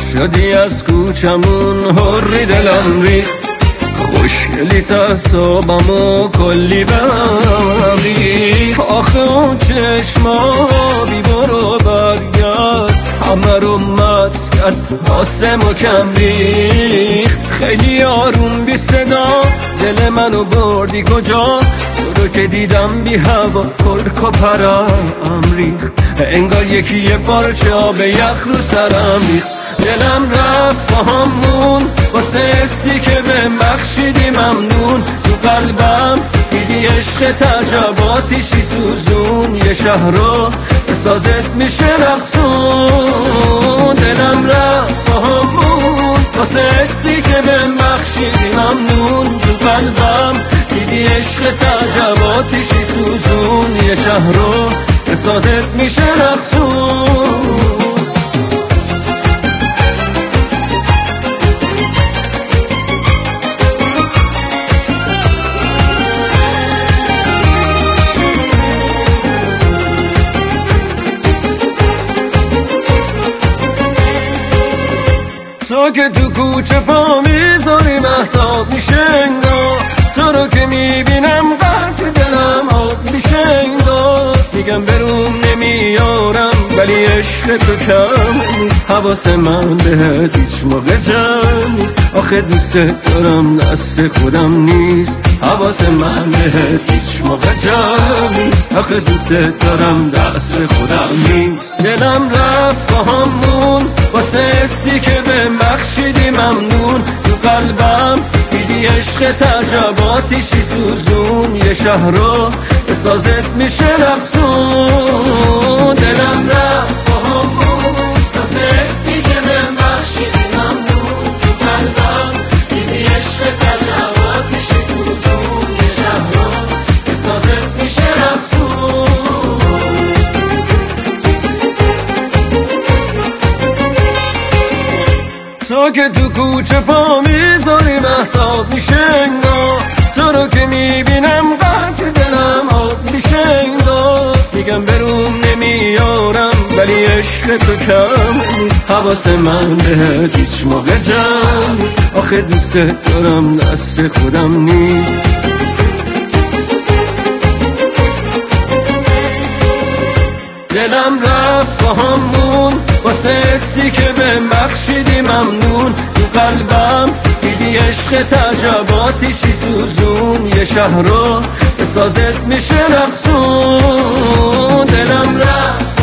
شدی از کوچمون حری دلم ریخت، خوشگلی تصابمو کلی بریخ. آخه اون چشما بی برو برگرد همه رو مست کرد آسمو کم ریخت. خیلی آروم بی صدا دل منو بردی کجا، تو رو که دیدم بی هوا کرک و پرم ریخت. انگار یکی یه پارچه آب یخ رو سرم ریخت. دلم رفت با همون واسه حسی که بهم بخشیدی ممنون. تو قلبم دیدی عشق تعجباتیشی سوزون، یه شهر رو به سازت میشه رقصون. دلم رفت با همون واسه حسی که بهم بخشیدی ممنون. تو قلبم دیدی عشق تعجباتیشی سوزون، یه شهر رو به سازت میشه رقصون. تو که تو کوچه پا میذاری مهتاب میشه انگار، تو رو که میبینم قطع دلم آب میشه انگار. میگم بروم نمیارم ولی عشق تو کم نیست، حواس من بهت هیچ موقع جمع نیست. آخه دوست دارم دست خودم نیست، حواس من بهت هیچ موقع جمع نیست. آخه دوست دارم دست خودم نیست. دلم رفت با همون واسه حسی که بهم بخشیدی ممنون. تو قلبم دیدی عشق تعجباتیشی سوزون، یه شهر رو به سازت میشه رقصون. دلم رفت با همون واسه حسی که بهم بخشیدی ممنون. تو قلبم دیدی عشق تعجباتیشی سوزون، یه شهر رو به سازت میشه رقصون. تو که تو کوچه پا میذاری مهتاب میشه انگار، تو رو که میبینم قطع دلم آب میشه انگار. میگم بروم نمیارم ولی عشق تو کم نیست، حواس من بهت هیچ موقع جمع نیست. آخه دوست دارم دست خودم نیست. دلم رفت با همون واسه حسی که بهم بخشیدی ممنون. تو قلبم دیدی عشق تعجباتیشی سوزون، یه شهر رو به سازت میشه رقصون. دلم رفت